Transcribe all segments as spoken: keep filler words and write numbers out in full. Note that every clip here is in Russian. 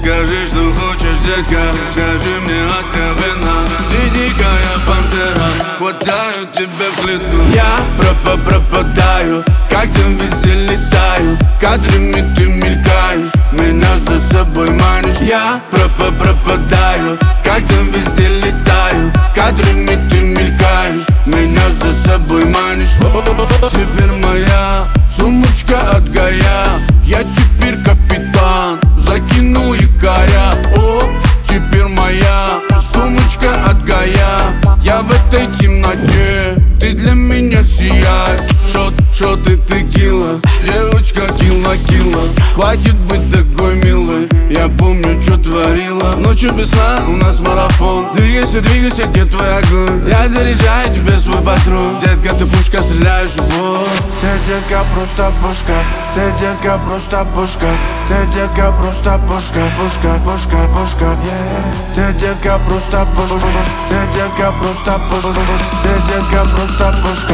Скажи, что хочешь, детка, скажи мне откровенно. Ты дикая пантера, хватаю тебя в клетку. Я пропа-пропадаю, как там везде летаю. Кадрами ты мелькаешь, меня за собой манишь. Я пропа-пропадаю, как там везде летаю. Кадрами ты мелькаешь, меня за собой манишь. Теперь моя сумочка от Гая. Я теперь капитан, закинул якоря. О, теперь моя сумочка от Гая. Я в этой темноте, ты для меня сияй. Шот, шот и текила, девочка килла-килла. Хватит быть такой милой, я помню, что творила. Ночью без сна у нас марафон. Двигайся, двигайся, где твой огонь? Я заряжаю тебе свой патрон. Детка, ты пушка, стреляешь в бок. Ты, детка, просто пушка. Ты, детка, просто пушка. Ты, детка, просто пушка. Пушка, пушка, пушка, yeah. Ты, детка, просто пушка. Ты, детка, просто пушка. Ты, детка, просто пушка.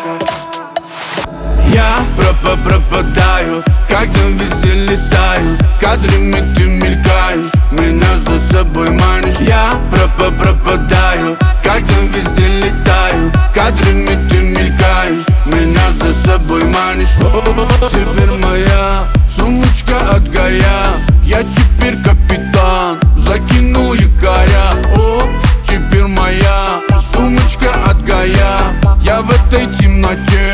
Я пропа-пропадаю, как там везде летаю. Кадрами ты мелькаешь, меня за собой манишь. Я пропа-пропадаю, как там везде летаю. Кадрами ты мелькаешь, меня за собой манишь. Теперь моя сумочка от Гая. Я теперь капитан, закинул якоря. О, теперь моя сумочка от Гая. Я в этой темноте,